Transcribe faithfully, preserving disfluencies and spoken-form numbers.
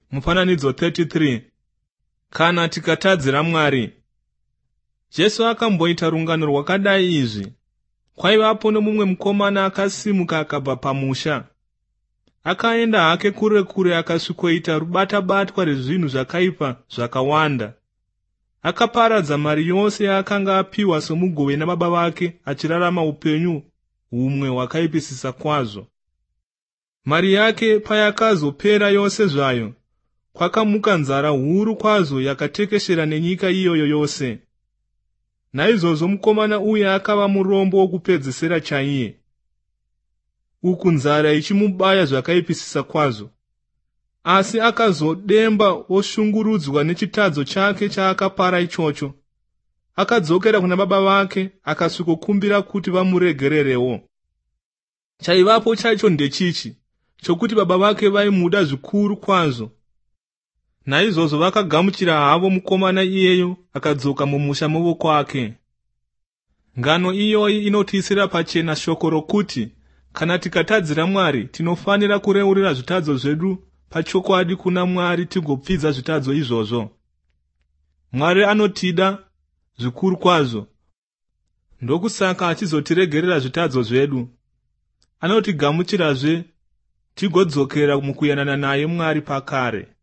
Mufananidzo thirty-three. Kana tikatadzira Mwari. Jesu akamboita rungano rwakadai izvi. Kwaivapo nomumwe mukomana akasimuka akabva pamusha. Akaenda hake kure kure akasvikoita rubata-batwa rezvinhu zvakaipa zvakawanda. Akaparadza mari yose yaakanga apiwa somugove nababa vake, achirarama upenyu humwe hwakaipisisa kwazvo. Mari yake payakazopera yose zvayo, kwakamuka nzara huru kwazvo yakatekeshera nenyika iyoyo yose. Naizvozvo mukomana uye akava murombo wokupedzisira chaiye, uku nzara ichimubaya zvakaipisisa kwazvo. Asi akazodemba oshungurudzwa nechitadzo chake chaakapara ichocho. Akadzokera kuna baba vake akasvikokumbira kuti vamuregererewo. Chaivapo chaicho ndechichi, chokuti baba vake vaimuda zvikuru kwazvo. Naizvozvo vakagamuchira havo mukomana iyeyo akadzoka mumusha mavo kwake. Ngano iyoyi inotisira pachena shoko rokuti kana tikatadzira Mwari tinofanira kureurira zvitadzo zvedu pachokwadi kuna Mwari tigopfidza zvitadzo izvozvo. Mwari anotida zvikuru kwazvo, ndokusaka achizotiregerera zvitadzo zvedu. Anotigamuchirazve tigodzokera mukuyanana naye Mwari pakare.